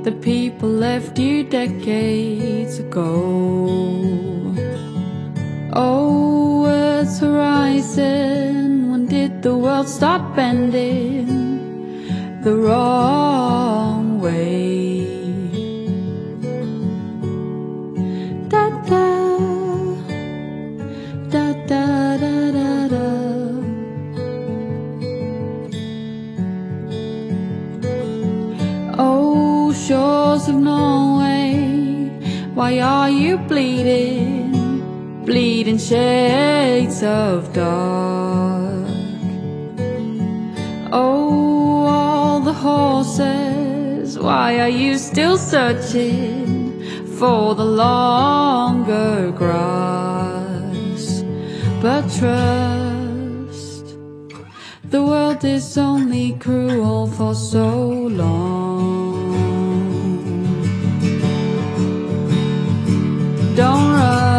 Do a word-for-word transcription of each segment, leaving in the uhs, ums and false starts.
the people left you decades ago. Oh, Earth's horizon, when did the world start bending the wrong way? Da da da da da da da. Oh, shores of Norway, why are you bleeding? Bleeding shades of dark. Oh, all the horses, why are you still searching for the longer grass? But trust, the world is only cruel for so long. Don't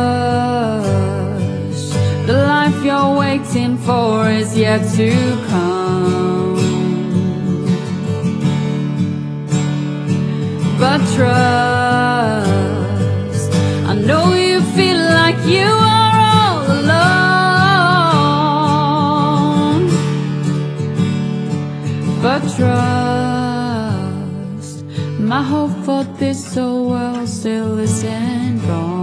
rush, the life you're waiting for is yet to come. But trust, I know you feel like you are all alone. But trust, my hope for this old world still isn't gone.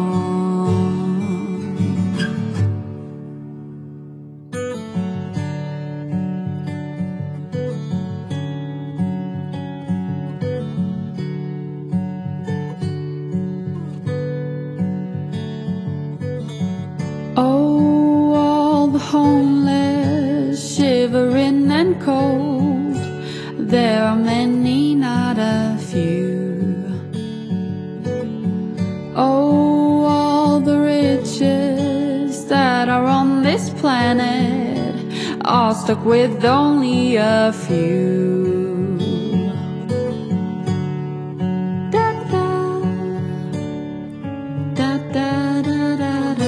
Oh, all the homeless, shivering and cold, there are many, not a few. Oh, all the riches that are on this planet are stuck with only a few. Da da da da da da da.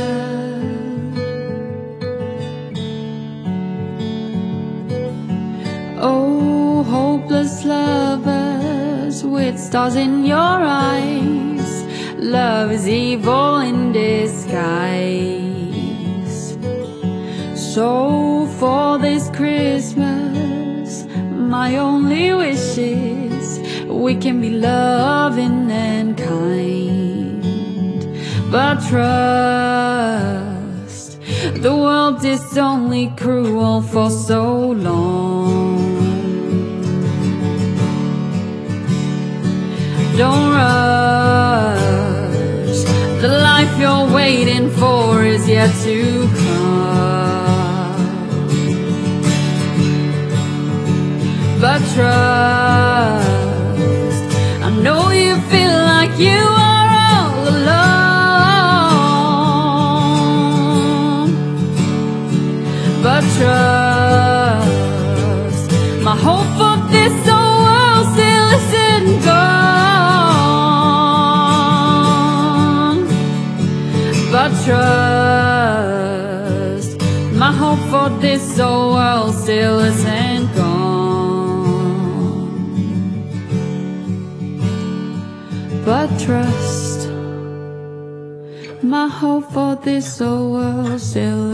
Oh, hopeless lovers with stars in your eyes, love is evil in disguise. So for this Christmas, my only wish is we can be loving and kind. But trust, the world is only cruel for so long. Don't rush, the life you're waiting for is yet to come. But trust, I know you feel like you are all alone. But trust, my hope for this old world still isn't gone. But trust, my hope for this old world still isn't gone. But trust, my hope for this old world still